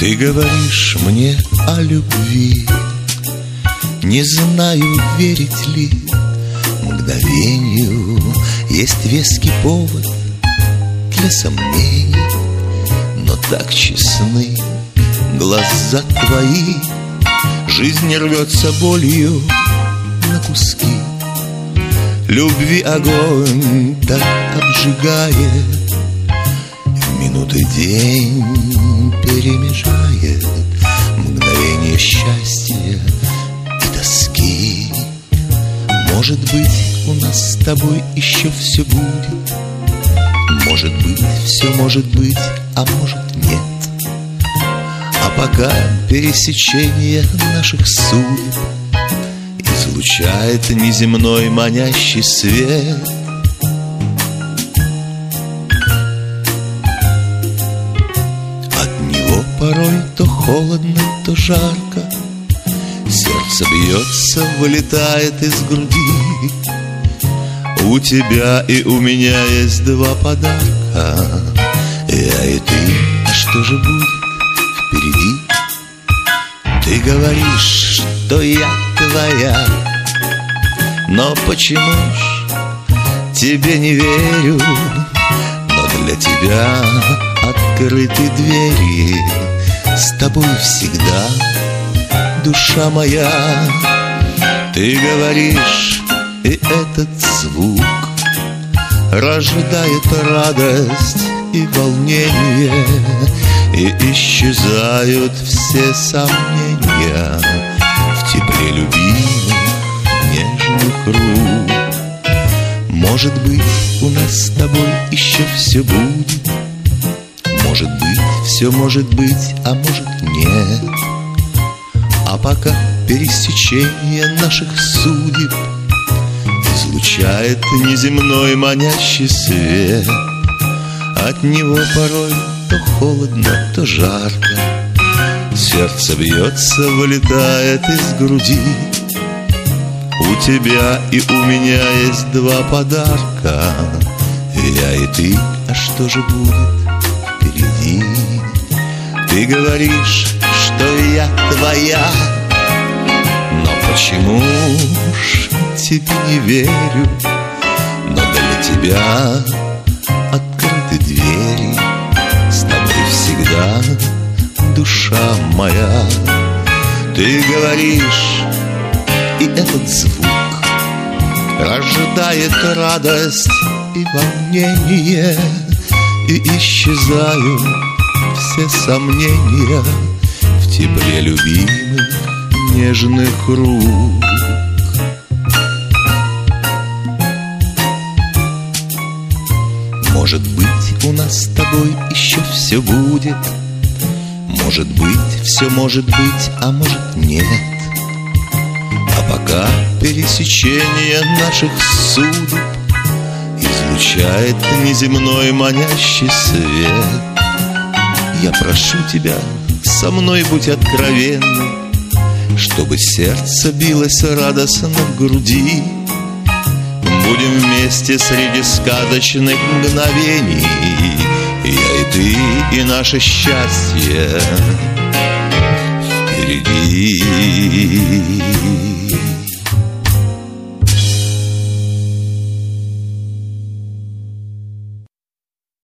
Ты говоришь мне о любви, не знаю, верить ли мгновению. Есть веский повод для сомнений, но так честны глаза твои. Жизнь рвется болью на куски, любви огонь так обжигает, в минуты день перемежает мгновение счастья и тоски. Может быть, у нас с тобой еще все будет, может быть, все может быть, а может нет. А пока пересечение наших судеб излучает неземной манящий свет. От него порой то холодно, то жарко, сердце бьется, вылетает из груди. У тебя и у меня есть два подарка, я и ты, а что же будет впереди? Ты говоришь, что я твоя, но почему ж тебе не верю? Но для тебя открыты двери, с тобой всегда, душа моя. Ты говоришь, и этот звук рождает радость и волнение, и исчезают все сомнения в тепле любимых нежных рук. Может быть, у нас с тобой еще все будет, может быть, все может быть, а может нет. А пока пересечение наших судеб излучает неземной манящий свет. От него порой то холодно, то жарко, сердце бьется, вылетает из груди. У тебя и у меня есть два подарка, я и ты, а что же будет впереди? Ты говоришь, что я твоя, но почему ж тебе не верю? Но для тебя открыты двери, с тобой всегда, душа моя. Ты говоришь, и этот звук рождает радость и волнение, и исчезают все сомнения в тепле любимых нежных рук. Может быть, у нас с тобой еще все будет, может быть, все может быть, а может нет. А пока пересечение наших судеб излучает неземной манящий свет. Я прошу тебя, со мной будь откровенной, чтобы сердце билось радостно в груди. Будем вместе среди сказочных мгновений, я и ты, и наше счастье впереди.